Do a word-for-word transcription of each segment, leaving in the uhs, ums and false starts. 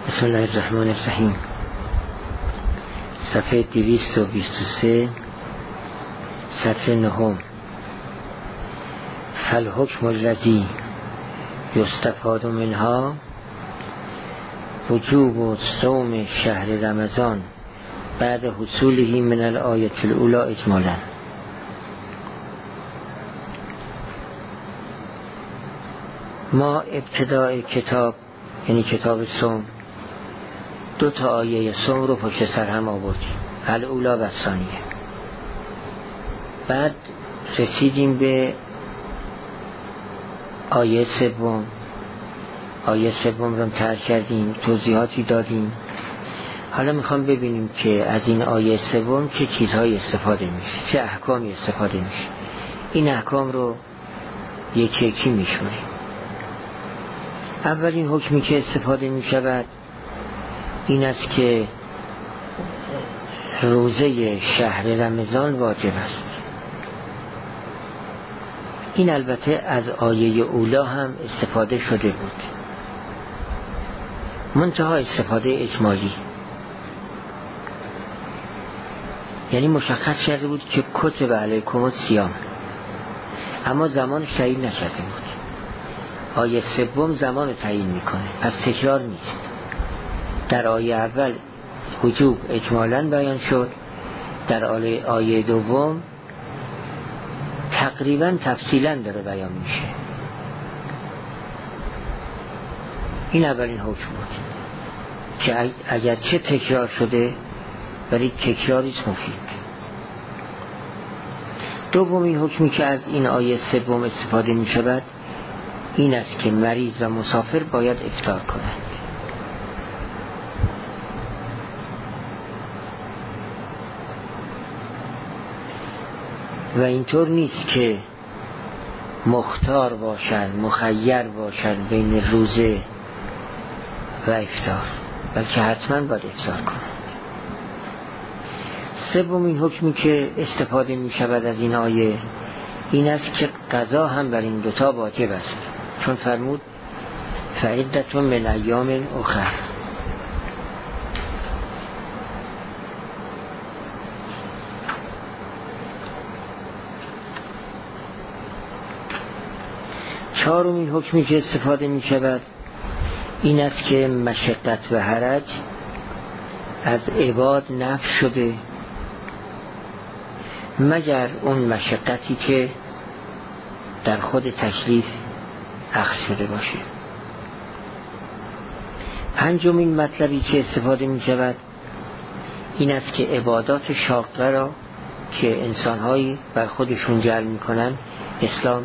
بسم الله الرحمن الرحیم. صفحه دویست و بیست و سه، سطر نهم. فالحکم الذی یستفاد منها وجوب صوم شهر رمضان بعد حصوله من الآیة الاولی اجمالا. ما ابتدای کتاب یعنی کتاب صوم دو تا آیه صوم رو پشت سر هم آوردیم، الاولی و ثانیه. بعد رسیدیم به آیه سوم. آیه سوم رو ترک کردیم، توضیحاتی دادیم. حالا میخوام ببینیم که از این آیه سوم چه چیزهایی استفاده میشه، چه احکامی استفاده میشه. این احکام رو یکی یکی میشونیم. اولین حکمی که استفاده میشود این است که روزه شهر رمضان واجب است. این البته از آیه اولی هم استفاده شده بود، منتها استفاده اجمالی، یعنی مشخص کرده بود که کتب علیکم الصیام، اما زمان تعیین نکرده بود. آیه سوم زمان تعیین میکنه، پس تکرار نیست. در آیه اول وجوب اجمالاً بیان شد، در آیه دوم تقریباً تفصیلاً داره بیان میشه. این اولین حکم بود که اگر چه تکرار شده ولی تکراریست مفید. دومین حکمی که از این آیه سوم استفاده میشود این است که مریض و مسافر باید افطار کنند. و اینطور نیست که مختار باشند، مخیر باشند بین روزه و افطار، بلکه حتما باید افطار کنند. سومین حکمی که استفاده می شود از این آیه این است که قضا هم بر این دوتا واجب است، چون فرمود فعدة من ایام اخر. چهارمین حکمی که استفاده می شود این است که مشقت و حرج از عباد نفی شده مگر اون مشقتی که در خود تکلیف اخذ شده باشه. پنجمین مطلبی که استفاده می شود این است که عبادات شاقه را که انسانهایی بر خودشون جلب می کنن اسلام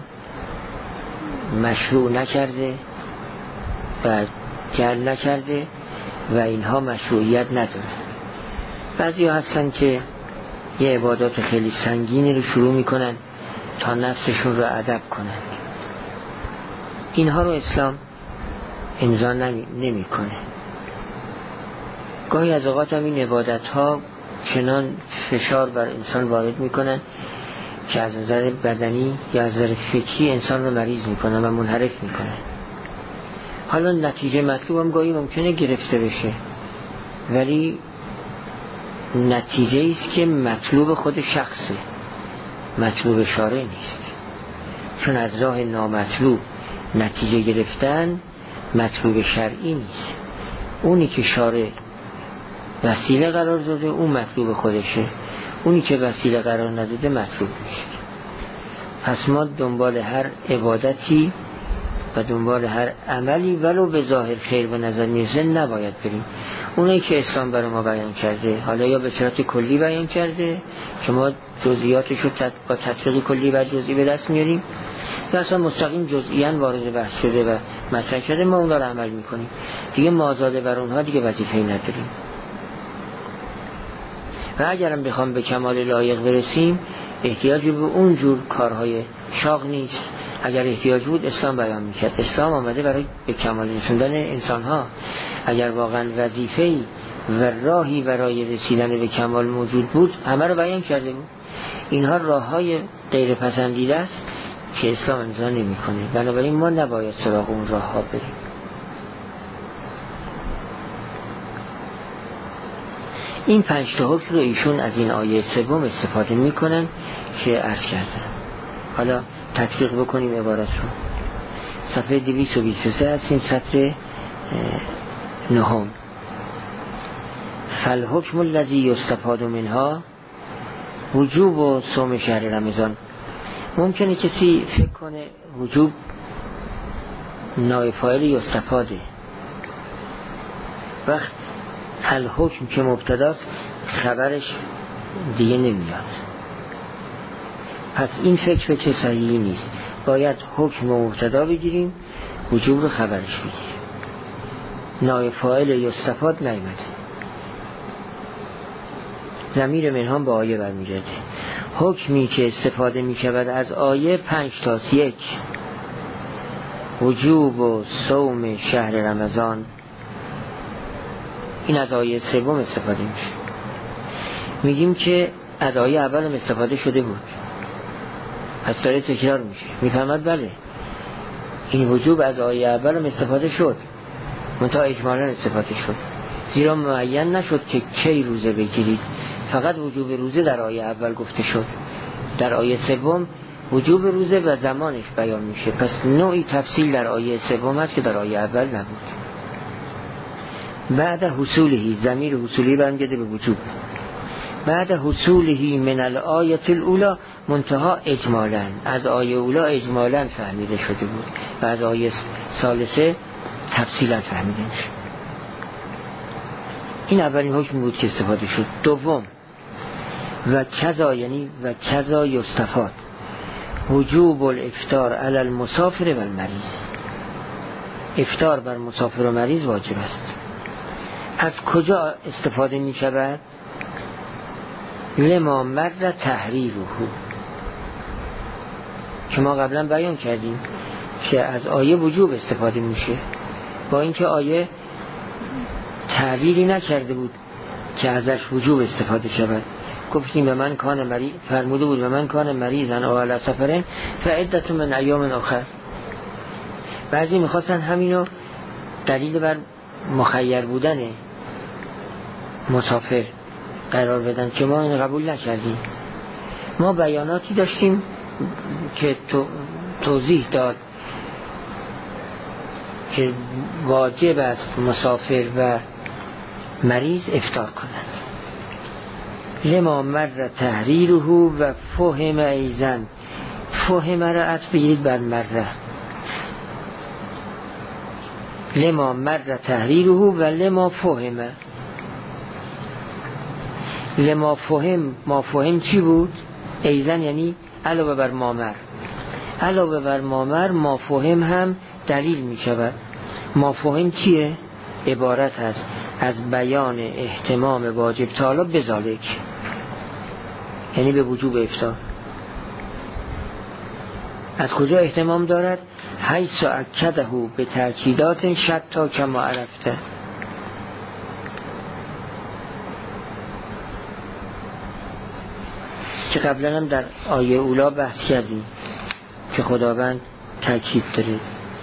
مشروع نکرده و جلب نکرده و اینها مشروعیت نداره. بعضی ها هستن که یه عبادات خیلی سنگینی رو شروع میکنن تا نفسشون رو ادب کنن. اینها رو اسلام امضا نمی کنه. گاهی از اوقات هم این عبادت ها چنان فشار بر انسان وارد میکنن که از نظر بدنی یا از نظر فکری انسان رو مریض میکنن و منحرف میکنن. حالا نتیجه مطلوب هم گاهی ممکنه گرفته بشه، ولی نتیجه ایست که مطلوب خود شخصه، مطلوب شارع نیست. چون از راه نامطلوب نتیجه گرفتن مطلوب شرعی نیست. اونی که شارع وسیله قرار داده اون مطلوب خودشه، اونی که وسیله قرار نداده مطلوب نیست. پس ما دنبال هر عبادتی و دنبال هر عملی ولو به ظاهر خیر به نظر میرسه نباید بریم. اونایی که اسلام برای ما بیان کرده، حالا یا به صورت کلی بیان کرده که ما جزئیاتش رو با تطبیق کلی و جزئی به دست میاریم، یا اصلا مستقیم جزئیاً وارد بحث شده و مطرح شده، ما اون رو عمل میکنیم دیگه. ما آزاده بر اونها دیگه وظیفه‌ای نداریم. و اگرم بخوام به کمال لایق برسیم احتیاجی به اون جور کارهای شاق نیست. اگر احتیاج بود اسلام بیان میکرد. اسلام آمده برای به کمال رسوندن انسانها. اگر واقعا وظیفه‌ای و راهی برای رسیدن به کمال موجود بود همه رو بیان کرده بود. اینها راههای غیر پسندیده است که اسلام امضا نمیکنه. بنابراین ما نباید سراغ اون راه ها بریم. این پنج تا حکم رو ایشون از این آیه سوم استفاده میکنن که عرض کردن. حالا تطبیق بکنیم عبارت رو. صفحه دویست و بیست و سه هستیم، سطر نهم. فالحکم الذی یستفاد منها وجوب و صوم شهر رمضان. ممکنه کسی فکر کنه وجوب نائب فاعل یستفاده، وقت الحکم که مبتداست خبرش دیگه نمیاد. پس این فکر فکر صحیحی نیست. باید حکم و مبتدا بگیریم، وجوب رو خبرش بگیریم. نائب فاعل یستفاد نیامده. ضمیر منهم به آیه برمیگرده. حکمی که استفاده میشود از آیه پنج تاست. یک، وجوب و صوم شهر رمضان. این از آیه سوم استفاده میشه. میگیم که از آیه اول هم استفاده شده بود، پس داره تکرار میشه. میفهمد بله این وجوب از آیه اول هم استفاده شد، منتها اجمالا استفاده شد، زیرا معین نشد که کی روزه بگیرید. فقط وجوب روزه در آیه اول گفته شد، در آیه سوم وجوب روزه و زمانش بیان میشه. پس نوعی تفصیل در آیه سوم هست که در آیه اول نبود. بعد حصولهی، ضمیر حصولی برمیگرده به وجوب. بعد حصولهی من الآیه الاولی، منتها اجمالا از آیه اولا اجمالا فهمیده شده بود و از آیه ثالثه تفصیلا فهمیده میشه. این اولین حکم بود که استفاده شد. دوم، و کذا، یعنی و کذا یستفاد وجوب الافطار علی المسافر و المریض. افطار بر مسافر و مریض واجب است. از کجا استفاده می شود؟ لما مر تحریره، که ما قبلا بیان کردیم که از آیه وجوب استفاده میشه، با اینکه آیه تعبیری نکرده بود که ازش وجوب استفاده شود. گفتیم به من کان مریض، فرموده بود به من کان مریضن او علی سفرین فعدت من ایام آخر. بعضی میخواستن همینو دلیل بر مخیر بودن مسافر قرار بدن که ما این قبول نکردیم. ما بیاناتی داشتیم که تو توضیح داد که واجب است مسافر و مریض افطار کنند. لما مر تحریره و فهم ایزن. فهم را عطف بگیرید بر مره. لما مر تحریره و لما فهم. لما فهم، ما فهم چی بود؟ ایزن یعنی علاوه بر مامر. علاوه بر مامر ما فهم هم دلیل می شود. ما فهم چیه؟ عبارت هست از بیان اهتمام واجب تعالی بذالک، یعنی به وجوب افطار. از کجا اهتمام دارد؟ حیث اکده به تأکیدات شتا کما عرفته. که قبلا هم در آیه اولا بحث کردیم که خداوند تأکید داره.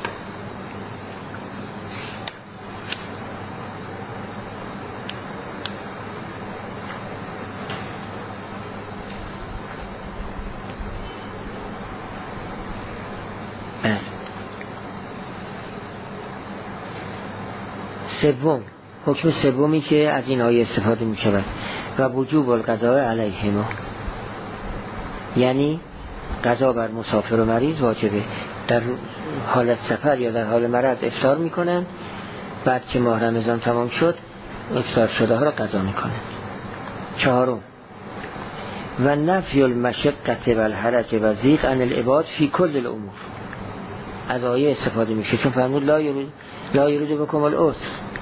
سوم، حکم سومی که از این آیه استفاده می شود و وجوب القضاء علیهما، یعنی قضا بر مسافر و مریض واجبه. در حالت سفر یا در حال مرض افطار می کنند، بعد که ماه رمضان تمام شد افطار شده ها را قضا می کنند. چهارم، و نفی المشقت و الحرج و ضیق عن العباد فی کل الامور. از آیه استفاده میشه چون فرمود لا یرید لا یرید بکم العسر.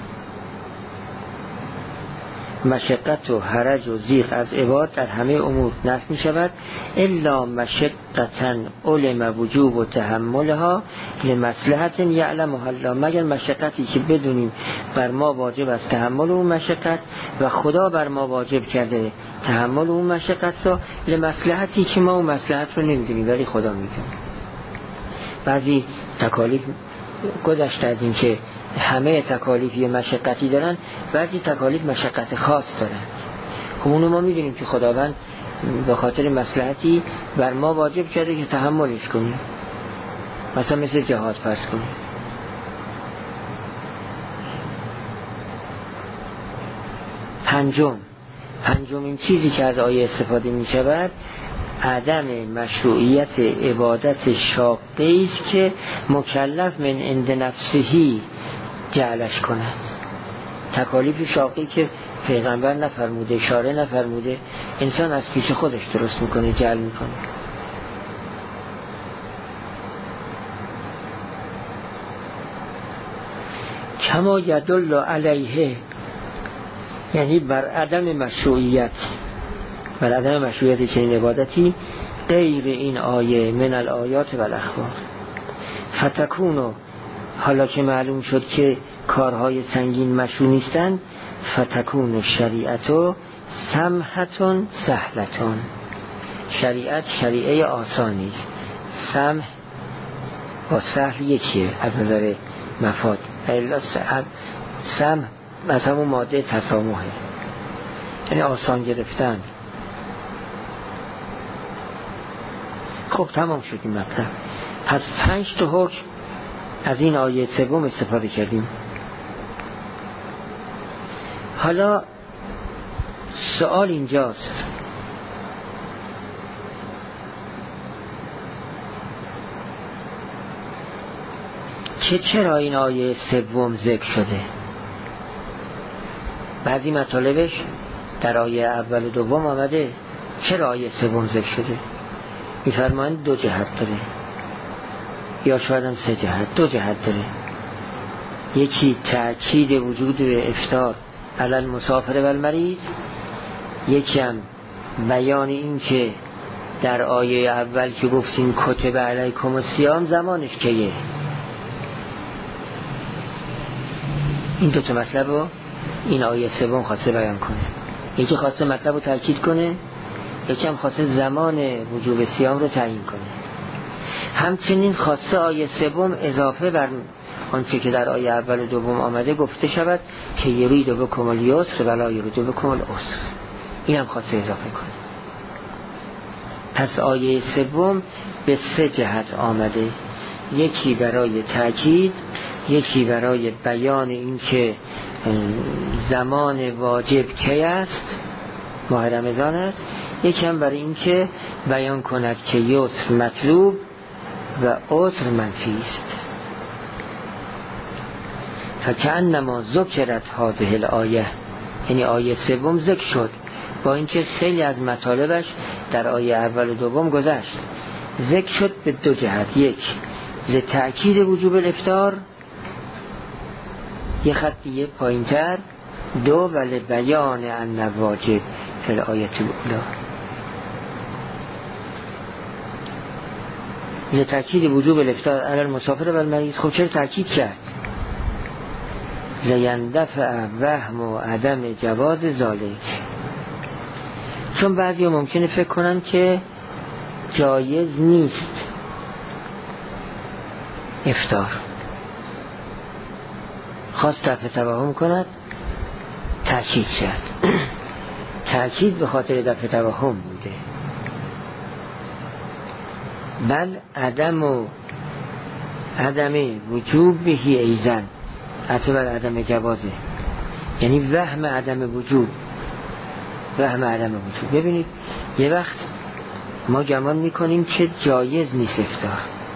مشقت و حرج و ضیق از عباد در همه امور نفی می شود الا مشقتا علم وجوب و تحملها لمصلحت یعلمها الله، مگر مشقتی که بدونیم بر ما واجب است تحمل اون مشقت و خدا بر ما واجب کرده تحمل اون مشقت را لمصلحتی که ما اون مصلحت رو نمیدونیم ولی خدا میدونه. بعضی تکالیف گذشته از این که همه تکالیف یه مشقتی دارن، بعضی تکالیف مشقت خاص دارن. خب اونو ما میدونیم که خداوند به خاطر مصلحتی بر ما واجب کرده که تحملش کنیم، مثلا مثل جهاد فرض کنیم. پنجم پنجمین چیزی که از آیه استفاده می شود عدم مشروعیت عبادت شاقه است که مکلف من عند نفسهی جعلش کند. تکالیف شاقی که پیغمبر نفرموده، شارع نفرموده، انسان از پیش خودش درست میکنه، جعل میکنه. کما یدل علیه، یعنی بر عدم مشروعیت بر عدم مشروعیت چنین عبادتی غیر این آیه من الآیات و الاخبار. فتکونو، حالا که معلوم شد که کارهای سنگین مشروع نیستند، فتکونو شریعتو سمحتون سهلتون، شریعت شریعه آسانی است. سمح با سهل یکیه از نظر مفاد. سمح از همون ماده تسامحه، یعنی آسان گرفتن. خب تمام شد این مطلب. پس پنج تا حکم از این آیه سوم استفاده کردیم. حالا سوال اینجاست که چرا این آیه سوم ذکر شده؟ بعضی مطالبش در آیه اول و دوم آمده، چرا آیه سوم ذکر شده؟ می‌فرمایند دو جهت داره، یا شاید هم سه جهت. دو جهت داره. یکی تأکید وجود افطار علی المسافر و المریض، یکی هم بیان این که در آیه اول که گفتیم کتب علیکم الصیام زمانش کیه. این دو تا مطلب رو این آیه سوم خواسته بیان کنه. یکی خواسته مطلب رو تأکید کنه، یکی هم خواسته زمان وجوب صیام رو تعیین کنه. همچنین خواسته آیه سوم اضافه بر آنچه که در آیه اول و دوم آمده گفته شود که یرید بکم الیسر ولا یرید بکم العسر، این هم خواسته اضافه کنه. پس آیه سوم به سه جهت آمده، یکی برای تأکید، یکی برای بیان این که زمان واجب کی است، ماه رمضان است، یکی هم برای این که بیان کند که یسر مطلوب و عسر منفی است. فکأنما ذکرت هذه الآیه، یعنی آیه سوم ذکر شد با اینکه خیلی از مطالبش در آیه اول و دوم گذشت. ذکر شد به دو جهت، یک لتأکید وجوب الافطار، یه خط دیگه پایین تر، دو ولی بیان ان واجب فی الآیه الاولی. لتأکید وجوب الافطار علی المسافر و المریض. خب چرا تأکید کرد؟ لیندفع وهم و عدم جواز ذالک، چون بعضی ممکنه فکر کنن که جایز نیست افطار، خواست دفع توهم کند، تأکید کرد. تأکید به خاطر دفع توهم بوده. بل عدم و عدم وجوب بهی ایزن، حتی بر عدم جوازه، یعنی وهم عدم وجوب، وهم عدم وجوب. ببینید یه وقت ما گمان میکنیم که جایز نیست افطار،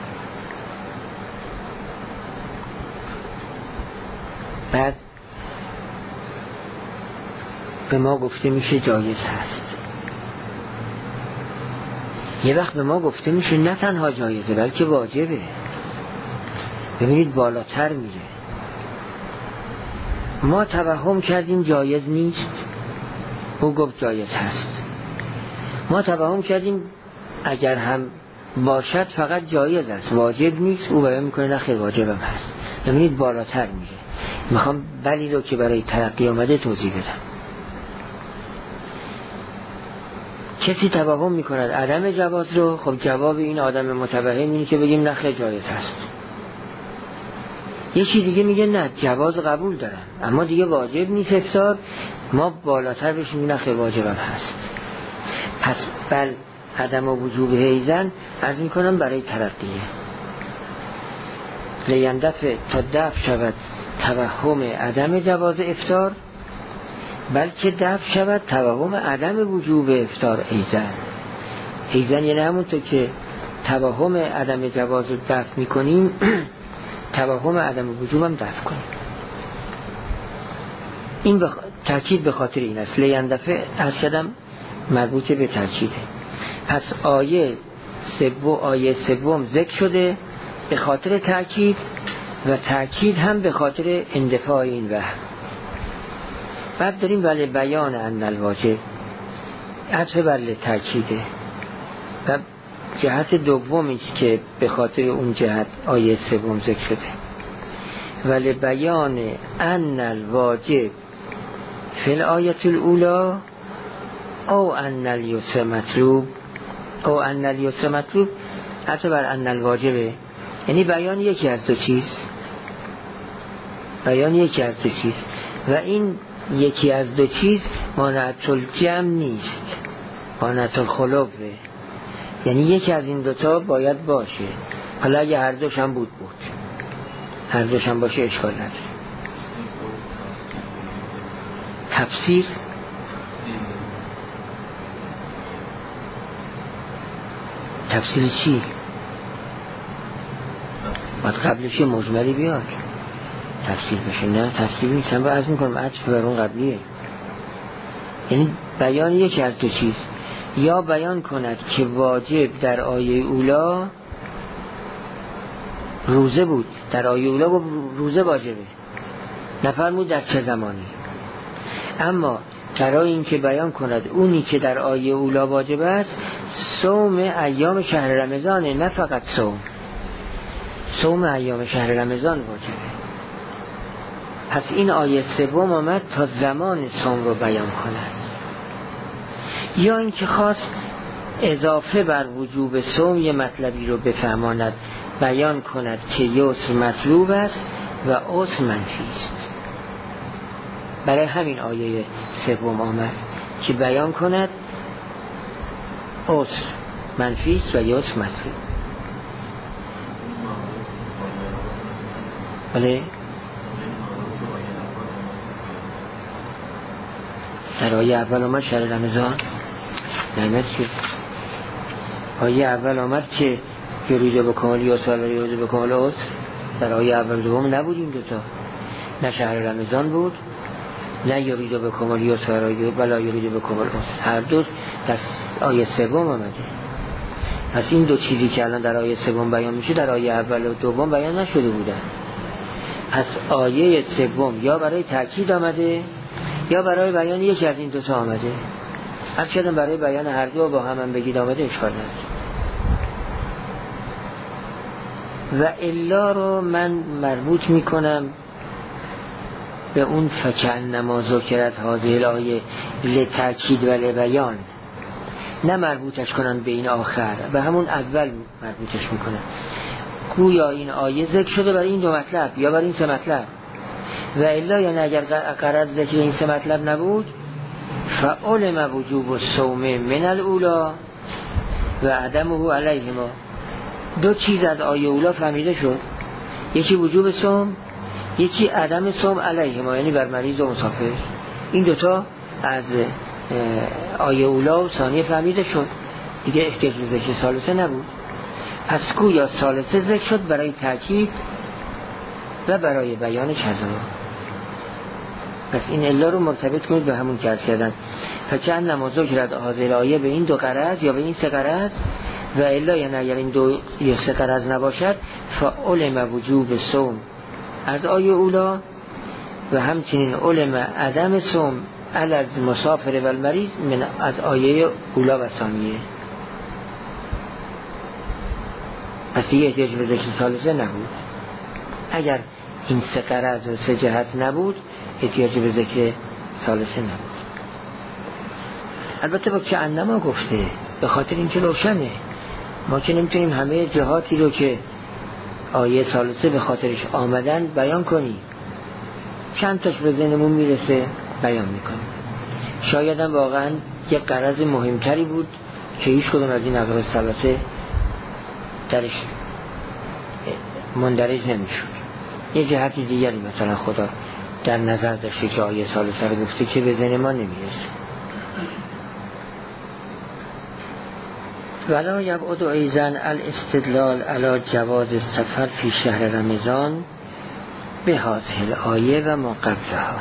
بعد به ما گفته میشه جایز هست. یه وقت به ما گفته میشه نه تنها جایزه بلکه واجبه. ببینید بالاتر میره. ما توهم کردیم جایز نیست، او گفت جایز هست. ما توهم کردیم اگر هم باشد فقط جایز است، واجب نیست، او بیان میکنه نه خیر واجبم هست. ببینید بالاتر میره. میخوام بلی رو که برای ترقی آمده توضیح بدم. کسی توهم میکند عدم جواز رو، خب جواب این آدم متوهم اینه که بگیم نه خیر جایز هست. یکی دیگه میگه نه جواز قبول دارم اما دیگه واجب نیست افطار، ما بالاتر بشیم نه خیر واجبم هست. پس بل عدم و وجوب ایزن از میکنم برای طرف دیگه لیندفع تا دفع شود توهم عدم جواز افطار، بلکه دفع شود توهم عدم وجوب افطار ایزن. ایزن یعنی همونطور که توهم عدم جواز رو دفع میکنیم توهم عدم وجوب هم دفع کنیم. این بخ... تاکید به خاطر این است. لیندفع از کدم مربوط به تاکیده. پس آیه سوم آیه سوم ذکر شده به خاطر تاکید و تاکید هم به خاطر اندفاع این وهم. بعد داریم ولی بیان ان الواجب عطف بر تاکیده و جهت دومی است که به خاطر اون جهت آیه سوم ذکر شده. ولی بیان ان الواجب فی الآیه الاولی او ان الیسر مطلوب او ان الیسر مطلوب عطف بر ان الواجبه، یعنی بیان یکی از دو چیز، بیان یکی از دو چیز و این یکی از دو چیز مانعت الجمع نیست، مانعت الخلوه، یعنی یکی از این دوتا باید باشه. حالا اگه هر دوش هم بود بود هر دوش هم باشه اشکال نداره. تفسیر تفسیر چی؟ باید قبلش یه مجملی بیاد تفسیر بشه. نه تفسیر نیست، هم باید از میکنم عطف بر اون قبلیه. یعنی بیان یکی از دو چیز، یا بیان کند که واجب در آیه اولا روزه بود، در آیه اولا گفت روزه واجبه، نفرمود در چه زمانی، اما برای این که بیان کند اونی که در آیه اولا واجب است صوم ایام شهر رمضانه، نه فقط صوم صوم ایام شهر رمضان واجبه. پس این آیه سوم آمد تا زمان صوم رو بیان کند، یا اینکه خواست اضافه بر وجوب صوم یه مطلبی رو بفهماند، بیان کند که یسر مطلوب است و عسر منفی است. برای همین آیه سوم آمد که بیان کند عسر منفی است و یسر مطلوب. بله در آیه اول آمد شهر رمضان نعمت شد. آیه اول آمد که یریده به کامل یسر و یریده به کامل عسر. در آیه اول دوم نبود این دوتا، نه شهر رمضان بود نه یریده به کامل یسر ولا یریده به کامل عسر، هر دو در آیه سوم آمده. پس این دو چیزی که الان در آیه سوم بیان میشه در آیه اول و دوم بیان نشده بودن. پس آیه سوم یا برای تاکید آمده یا برای بیان یکی از این دو تا آمده. هر چقدر برای بیان هر دو با هم هم بگید آمده اشکال نداره. و الا رو من مربوط میکنم به اون فکأنما ذکرت هذه الآیه لتاکید و لبیان، نه مربوطش کنم به این آخر، به همون اول مربوطش میکنم. گویا این آیه ذکر شده برای این دو مطلب یا برای این سه مطلب. و الا یعنی اگر قرار ذکر این سه مطلب نبود فعلم وجوب الصوم من الاولا و عدمه علیهما. دو چیز از آیه اولا فهمیده شد، یکی وجوب صوم، یکی عدم صوم علیهما یعنی بر مریض و مسافر. این دوتا از آیه اولا و ثانیه فهمیده شد، دیگه احتیاج به ذکر ثالثه نبود. پس گویا ثالثه ذکر شد برای تاکید و برای بیان جزا. پس این الا رو مرتبط کنید به همون که عرض کردن. فچند نماز ذکرت هذه الآیه به این دو غرض یا به این سه غرض، و الا یعنی اگر این دو یا سه غرض نباشد فعلم وجوب صوم از آیه اولا و همچنین علم عدم صوم علی از مسافر و المریض من از آیه اولا و ثانیه. پس دیگه احتیاج به ذکر ثالثه نبود. اگر این سه غرض و سه جهت نبود احتیاج به ذکر ثالثه نبود. البته با که انما گفته به خاطر اینکه روشنه، ما که نمیتونیم همه جهاتی رو که آیه ثالثه به خاطرش آمدن بیان کنی. چند تاش به ذهنمون میرسه بیان میکنیم. شاید هم واقعا یک غرض مهمتری بود که هیچ کدوم از این اغراض ثلاثه درش مندرج نمیشود. یه جهت دیگری مثلا خدا در نظر داشته که آیه ثالثه رو گفته که به ذهن ما نمیرسه. ولا یبعد ایضا الاستدلال علی جواز السفر فی شهر رمضان به هذه الآیه و ما قبلها.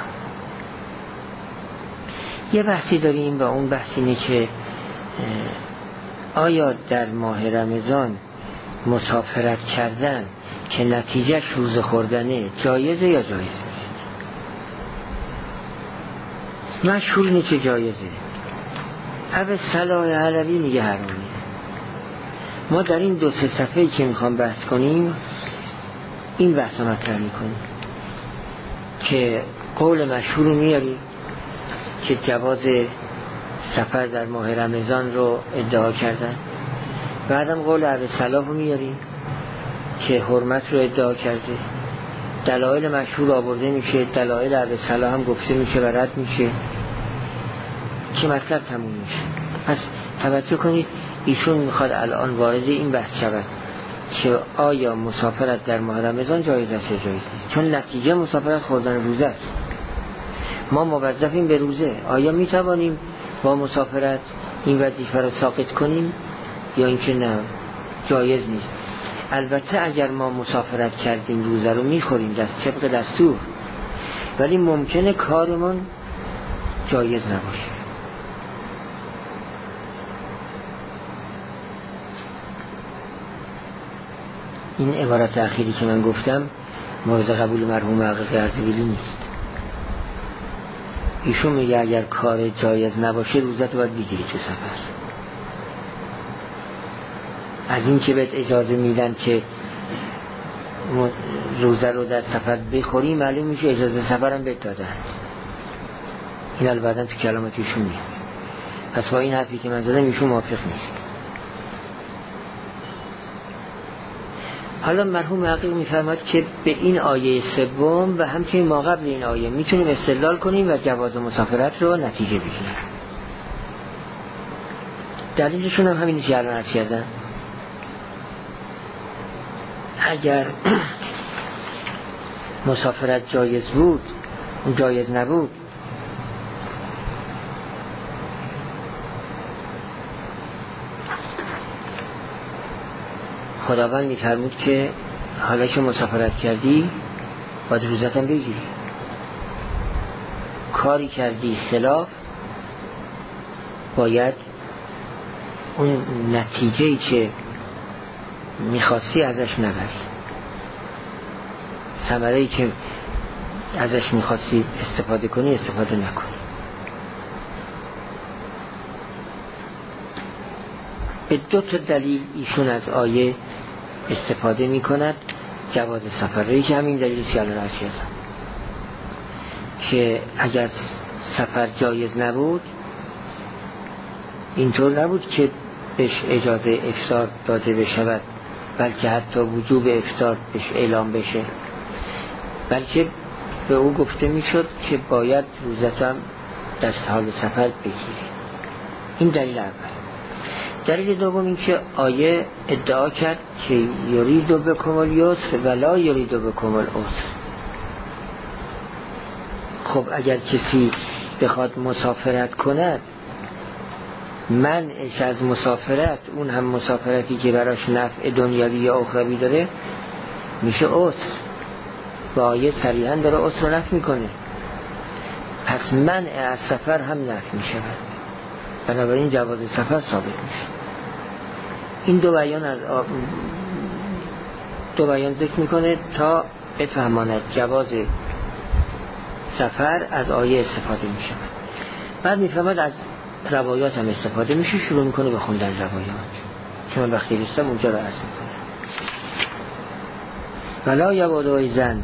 یه بحثی داریم و اون بحث اینه که آیا در ماه رمضان مسافرت کردن که نتیجهش روزه خوردنه جایزه یا جایز نیست؟ مشهور اینه که جایزه. ابو صلاح علوی میگه حرامیه. ما در این دو سه صفحه‌ای که میخوام بحث کنیم این بحث رو مطرح میکنیم که قول مشهور رو میاری که جواز سفر در ماه رمضان رو ادعا کردن، بعدم قول ابو صلاح رو میاری که حرمت رو ادعا کرده، دلایل مشهور آورده میشه، دلایل ابو صلاح هم گفته میشه و رد میشه که مطلب تموم میشه. پس توجه کنید ایشون میخواد الان وارد این بحث شود که آیا مسافرت در ماه رمضان جایز است یا جایز نیست، چون نتیجه مسافرت خوردن روزه است. ما موظفیم به روزه. آیا میتوانیم با مسافرت این وظیفه رو ساقط کنیم یا اینکه نه جایز نیست؟ البته اگر ما مسافرت کردیم روزه رو میخوریم دست طبق دستور، ولی ممکنه کارمون جایز نباشه. این عبارت اخیری که من گفتم مورد قبول مرحوم عقیق اردبیلی نیست. ایشون میگه اگر کار جایز نباشه روزت باید بگیری تو سفر. از این که بهت اجازه میدن که روزه رو در سفر بخوری معلوم میشه اجازه سفرم بهت دادن. این البته تو کلامت ایشون میاد. پس با این حرفی که من زدم ایشون موافق نیست. حالا مرحوم عقیق میفرماد که به این آیه سوم و همچنین ما قبل این آیه میتونیم استدلال کنیم و جواز مسافرت رو نتیجه بگیریم. دلیلشون هم همینی که الان عرض کردم. اگر مسافرت جایز بود اون جایز نبود، خداوند می‌فرمود که حالا که مسافرت کردی باید روزت هم بگیری. کاری کردی خلاف باید اون نتیجه‌ای که می‌خواستی ازش نبری، ثمره‌ای که ازش می‌خواستی استفاده کنی استفاده نکنی. به دو تا دلیل ایشون از آیه استفاده می کند جواز سفر، که همین دلیل که الان عرض کردم که اگر سفر جایز نبود اینطور نبود که بهش اجازه افطار داده بشود، بلکه حتی وجوب افطار بهش اعلام بشه، بلکه به او گفته می شد که باید روزتم دست حال سفر بگیری. این دلیل اول. دلیل دوم این که آیه ادعا کرد که یریدو بکم الیسر ولا یریدو بکم العسر. خب اگر کسی بخواد مسافرت کند، منعش از مسافرت، اون هم مسافرتی که براش نفع دنیوی یا اخروی داره، میشه عسر. و آیه صریحا داره عسر رو نفع میکنه. پس منع از سفر هم نفع میشه، بنابراین جواز سفر ثابت میشه. این دو بیان از آب دو بیان ذکر میکنه تا بفهماند جواز سفر از آیه استفاده میشه. بعد میفهمد از روایات هم استفاده میشه، شروع میکنه به خوندن روایات که من وقتی رستم اونجا رو عرض میکنه. ولا یبعد ایضا،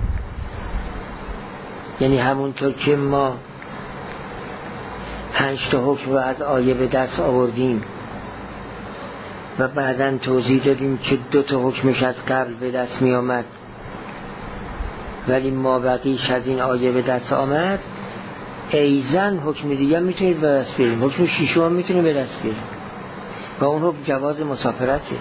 یعنی همونطور که ما پنج تا حکم رو از آیه به دست آوردیم و بعداً توضیح دادیم که دو تا حکمش از قبل به دست می آمد ولی ما بقیش از این آیه به دست آمد، ایزن حکم دیگه میتونید به دست بیاریم، حکم شیشم هم میتونید به دست بیاریم و اون حکم جواز مسافرته.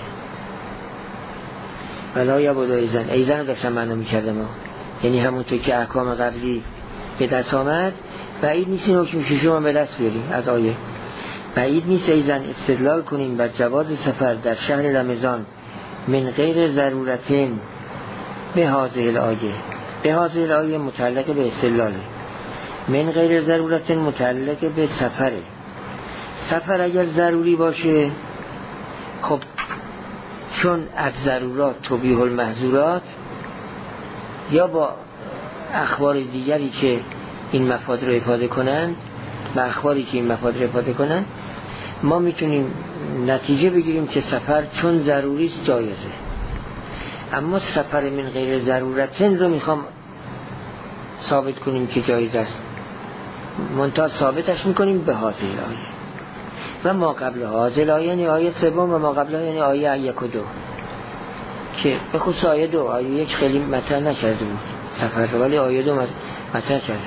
ولا یبود ایزن، ایزن رو داشتم معنا میکردم، یعنی همونطور که احکام قبلی به دست آمد بعید نیست این حکم شیشم هم به دست بیاریم از آیه. بعید نیست ایزن استدلال کنیم بر جواز سفر در شهر رمضان من غیر ضرورتین به هذه الآیه. به هذه الآیه متعلق به استدلاله، من غیر ضرورتین متعلق به سفره. سفر اگر ضروری باشه خب چون از ضرورات تبیح المحظورات، یا با اخبار دیگری که این مفاد رو افاده کنند، با اخباری که این مفاد رو افاده کنند، ما میتونیم نتیجه بگیریم که سفر چون ضروری است جایزه. اما سفر من غیر ضرورتن رو میخوام ثابت کنیم که جایز است، منتها ثابتش میکنیم به حاضر آیه و ما قبل حاضر آیه، یعنی آیه سوم، و ما قبل یعنی آیه یک و دو، که به خصوص آیه دو، آیه یک خیلی مطرح نکرده بود سفر رو، ولی آیه دو مطرح کرده.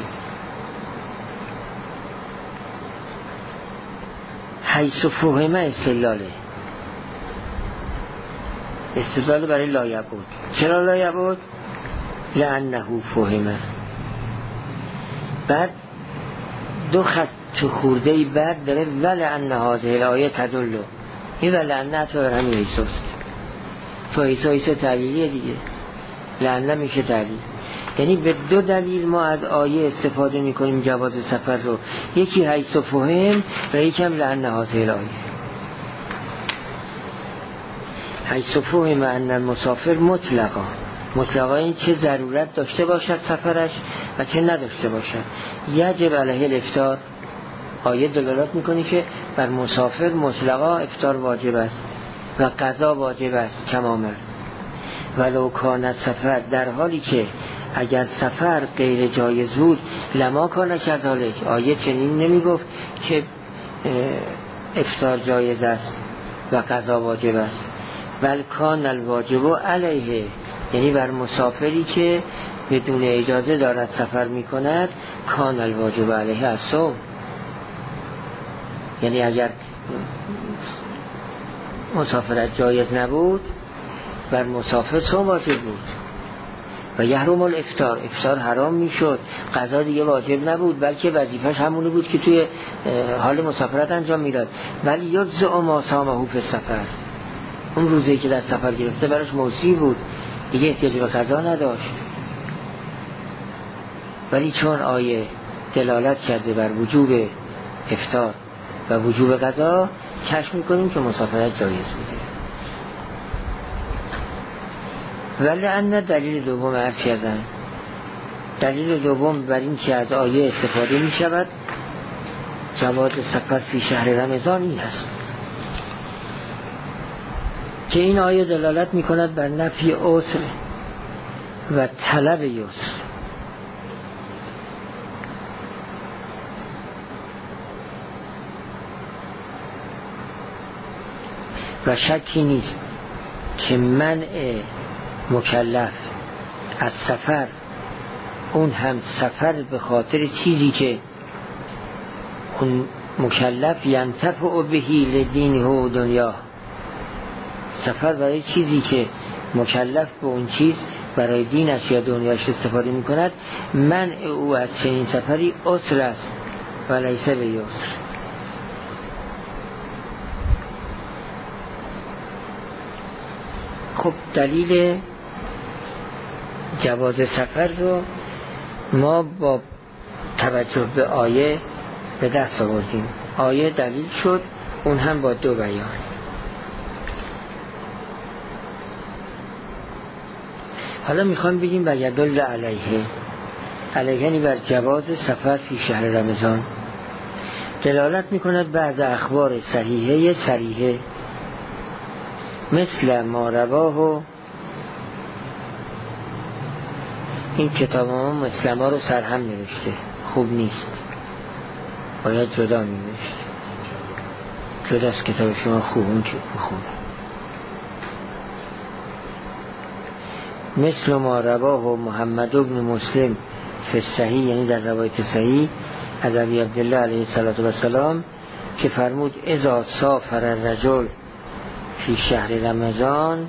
حیث فهمه استدلاله، استدلال برای لایبود. چرا لایبود؟ لانه فهمه. بعد دو خط خورده بعد داره ولعن هذه الآیه تدل، این ولعن تو بر همین حیثوست، تو حیث حیث تعلیلیه دیگه، لعنه میشه تعلیل. یعنی به دو دلیل ما از آیه استفاده میکنیم جواز سفر رو، یکی حیث فهم و یکی هم لعنه هذه الآیه. حیث فهم ان المسافر مطلقا، مطلقا این چه ضرورت داشته باشد سفرش و چه نداشته باشد. یجب علیه الافطار، آیه دلالت میکنه که بر مسافر مطلقا افطار واجب است و قضا واجب است کمامر. ولو کان سفر، در حالی که اگر سفر غیر جایز بود لما کان کذالک، آیه چنین نمیگفت که افطار جایز است و قضا واجب است. ول کان الواجب علیه، یعنی بر مسافری که بدون اجازه دارد سفر میکند، کان الواجب علیه الصوم، یعنی اگر مسافرت جایز نبود بر مسافر صوم واجب بود و یحرم الافطار، افطار حرام میشد، قضا دیگه واجب نبود بلکه وظیفش همونی بود که توی حال مسافرت انجام میداد. ولی یجزء ما صامه فی السفر، اون روزی که در سفر گرفته براش موسی بود، دیگه احتیاج به قضا نداشت. ولی چون آیه دلالت کرده بر وجوب افطار و وجوب قضا، کشف میکنیم که مسافرت جایز بوده. ولی ان دلیل دوم عرض کردن، دلیل دوم بر این که از آیه استفاده می شود جواز سفر فی شهر رمضان این است که این آیه دلالت می کند بر نفی عسر و طلب یسر. و شکی نیست که منع مکلف از سفر، اون هم سفر به خاطر چیزی که اون مکلف ینتفع بهی لدینه و دنیا، سفر برای چیزی که مکلف به اون چیز برای دینش یا دنیاش استفاده می کند، منع او از چنین سفری عسر است و لیسه به یسر. خب دلیل جواز سفر رو ما با توجه به آیه به دست آوردیم. آیه دلیل شد، اون هم با دو بیان. حالا میخوام بگیم و یدل علیه، علیه یعنی بر جواز سفر فی شهر رمضان، دلالت میکند بعض اخبار صحیحه صریحه مثل ما رواه و این کتاب ما مثل ما رو سرهم نوشته، خوب نیست، باید جدا می نوشته، جدا از کتاب شما خوب اون که بخونه. مثل ما رواه محمد بن مسلم فی الصحیح، یعنی در روایت صحیح از ابی عبدالله علیه السلام که فرمود اذا سافر الرجل فی شهر رمضان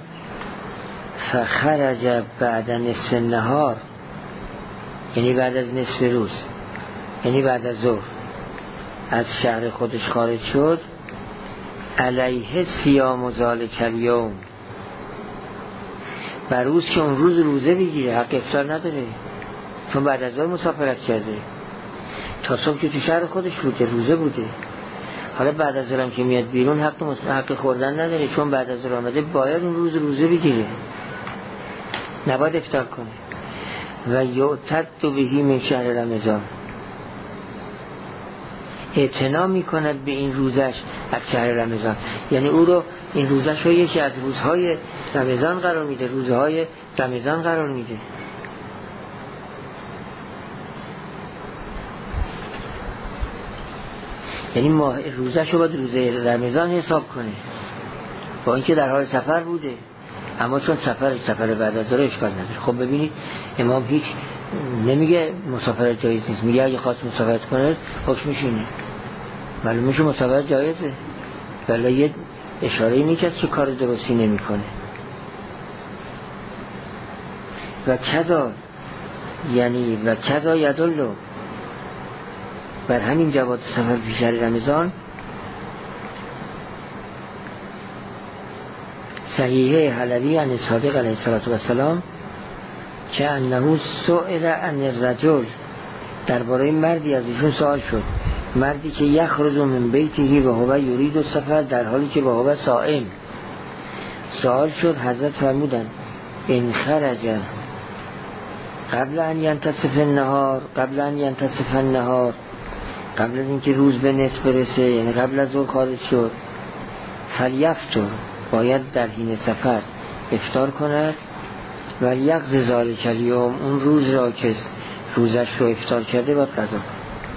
فخرج بعد نصف النهار، یعنی بعد از نصف روز، یعنی بعد از ظهر از شهر خودش خارج شد، علیه صیام ذلک الیوم، بر روز که اون روز روزه بگیره، حق افطار نداره چون بعد از ظهر مسافرت کرده، تا صبح که تو شهر خودش بوده روزه بوده. حالا بعد از ظهر که میاد بیرون حق حق خوردن نداره چون بعد از ظهر آمده، باید اون روز روزه بگیره، نباید افطار کنه. و یعتد بهی من شهر رمضان، اعتنا میکند به این روزش از شهر رمضان، یعنی او رو این روزش رو یکی از روزهای رمضان قرار میده، روزهای رمضان قرار میده. یعنی ماه روزش رو باید روزه رمضان حساب کنه، با اینکه در حال سفر بوده، اما چون سفر سفر بعد از ظهر اشکال نداره. خب ببینید امام هیچ نمیگه مسافرت جایز نیست، میگه اگه خواست مسافرت کنه حکمش اینه، معلومه میشه مسافرت جایزه، ولی یه اشاره‌ای میکرد که کار درستی نمیکنه. و کذا یعنی و کذا یدل بر همین جواز سفر فی شهر رمضان صحیحه حلبی عن صادق علیه السلام که انه سئل عن الرجل، درباره مردی از ایشون سوال شد، مردی که یخرج من بیته و هو یرید السفر، در حالی که با هو صائم. سوال شد، حضرت فرمودند ان خرج قبل ان ینتصف النهار، قبل ان ینتصف النهار، قبل از اینکه روز به نصف برسه، یعنی قبل از ظهر خارج شد، فلیفطر، باید در حین سفر افطار کند، و یقضی ذلک الیوم، اون روز را که روزش رو افطار کرده باید قضا کند.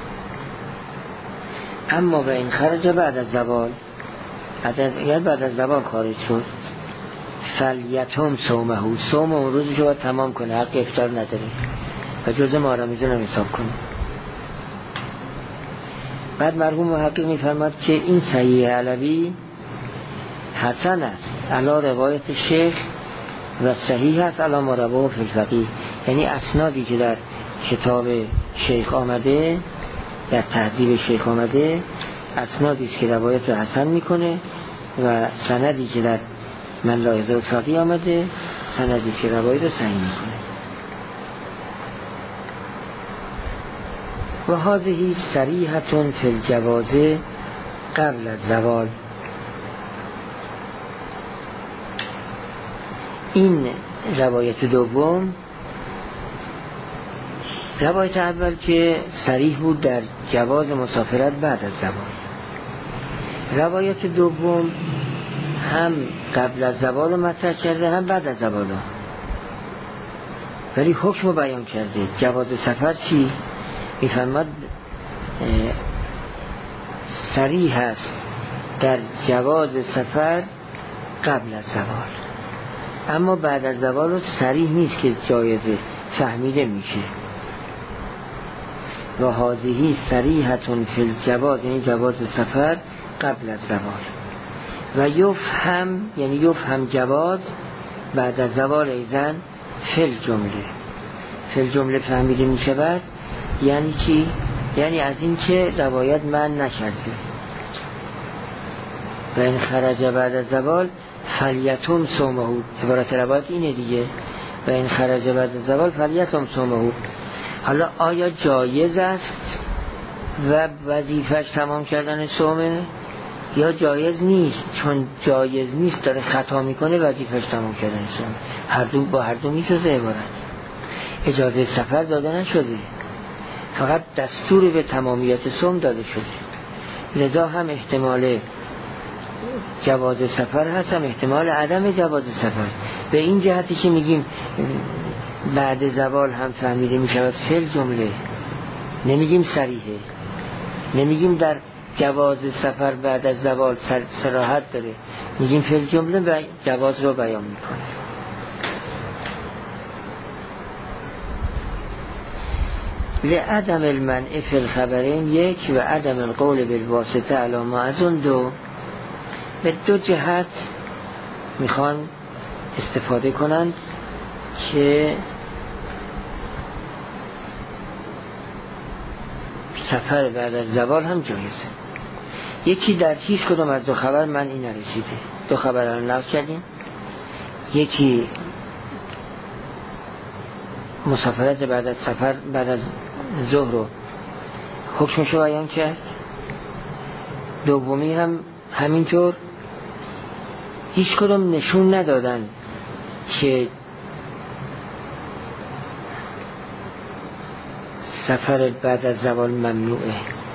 اما به این خرج بعد از زوال، اگر بعد از زوال خارج شد، فلیتم صومه، صوم اون روزش رو باید تمام کنه، حق افطار نداره و جزء ماه رمضان هم حساب کنه. بعد مرحوم محقق میفرماد که این صحیح علوی حسن است علا روایت شیخ و صحیح است علا ما رواه فی الفقیه، یعنی اسنادی که در کتاب شیخ آمده، در تهذیب شیخ آمده، اسنادی است که روایت رو حسن میکنه، و سندی که در من لایحه الفقیه آمده، سندی که روایت رو صحیح میکنه. و هذه صریحة فی الجواز قبل الزوال، این روایت دوم، روایت اول که صریح بود در جواز مسافرت بعد از زوال، روایت دوم هم قبل از زوال رو مطرح کرده هم بعد از زوال، ولی حکم رو بیان کرده. جواز سفر چی؟ میفرماد صریح است در جواز سفر قبل از زوال، اما بعد از زوال رو صریح نیست که جایزه، فهمیده میشه. و هذه صریحة فی الجواز، یعنی جواز سفر قبل از زوال. و یفهم، یعنی یفهم جواز بعد از زوال ایزن فی الجمله، فی الجمله فهمیده میشود. یعنی چی؟ یعنی از این که روایت من نکرده. و این خرج بعد از زوال فلیتم صومه، عبارت روایت اینه دیگه، و این خرج بعد از زوال فلیتم صومه. حالا آیا جایز است و وظیفش تمام کردن صومه، یا جایز نیست؟ چون جایز نیست داره خطا میکنه، وظیفش تمام کردن صومه. هر دو با هر دو میسازه عبارت. اجازه سفر داده نشده، فقط دستور به تمامیت صوم داده شده. لذا هم احتمال جواز سفر هست، هم احتمال عدم جواز سفر. به این جهتی که میگیم بعد زوال هم فهمیده میشود فعل جمله، نمیگیم صریحه، نمیگیم در جواز سفر بعد از زوال صراحت داره، میگیم فعل جمله و جواز رو بیان میکنه. لعدم المنع فی الخبرین یک و عدم القول بالواسطه علی ما از اون دو. به دو جهت میخوان استفاده کنند که سفر بعد از زوال هم جایزه. یکی در هیچ کدوم از دو خبر من این نرسیده. دو خبر رو نقل کردیم. یکی مسافرت بعد از سفر بعد از ظهر رو حکمش رو بیان کرد. دومی هم همینطور. هیچ کدوم نشون ندادن که سفر بعد از زوال ممنوعه.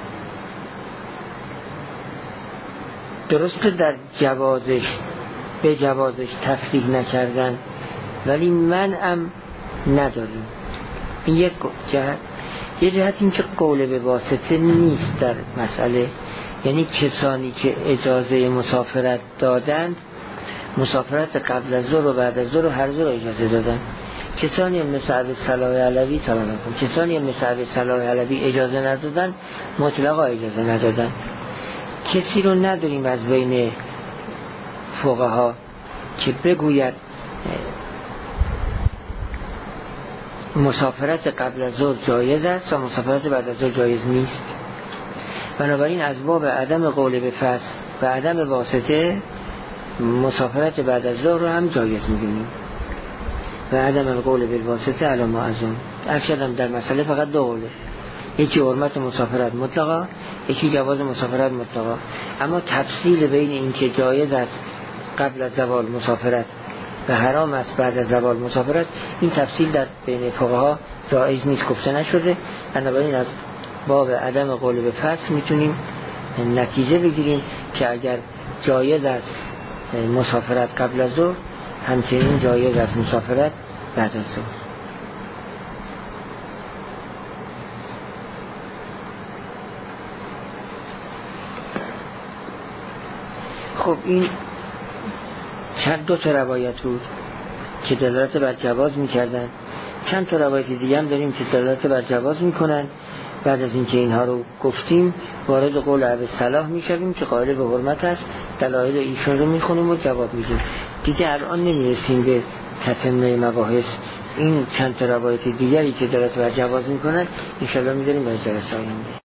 درسته در جوازش به جوازش تصریح نکردن ولی منعم نداریم. این یک جهت. یه جهت این که قول به واسطه نیست در مسئله، یعنی کسانی که اجازه مسافرت دادند مسافرت قبل از ظهر و بعد از ظهر هر دو را اجازه دادن. کسانی مثل ابی صلاح علوی سلام علیکم کسانی مثل ابی صلاح علوی اجازه ندادن، مطلقا اجازه ندادن. کسی رو نداریم از بین فقها که بگوید مسافرت قبل از ظهر جایز است و مسافرت بعد از ظهر جایز نیست. بنابراین از باب عدم قول به فصل و عدم واسطه مسافرت بعد از ظهر رو هم جایز می‌دونیم و عدم القول بالواسطه علی ما از اون. افشدم در مسئله فقط دو قوله، یکی حرمت مسافرت مطلقا، یکی جواز مسافرت مطلقا. اما تفصیل بین این که جایز است قبل از زوال مسافرت و حرام است بعد از زوال مسافرت، این تفصیل در بین فقها جایز نیست، گفته نشده. بنابراین از باب عدم قول به فصل میتونیم نتیجه بگیریم که اگر جایز است مسافرت قبل از ظهر همچنین جایز است مسافرت بعد از ظهر. خب این چند دو تا روایت بود که دلالت بر جواز میکردن. چند تا روایت دیگه هم داریم که دلالت بر جواز میکنن. بعد از اینکه اینها رو گفتیم وارد قول ابی صلاح میشویم که قائل به حرمت است. دلایل ایشون رو میخونیم و جواب میدیم. دیگه الان نمیرسیم به تتمه مباحث. این چند تا روایت دیگری که دلالت بر جواز میکنن ان شاء الله میذاریم برای جلسه آینده.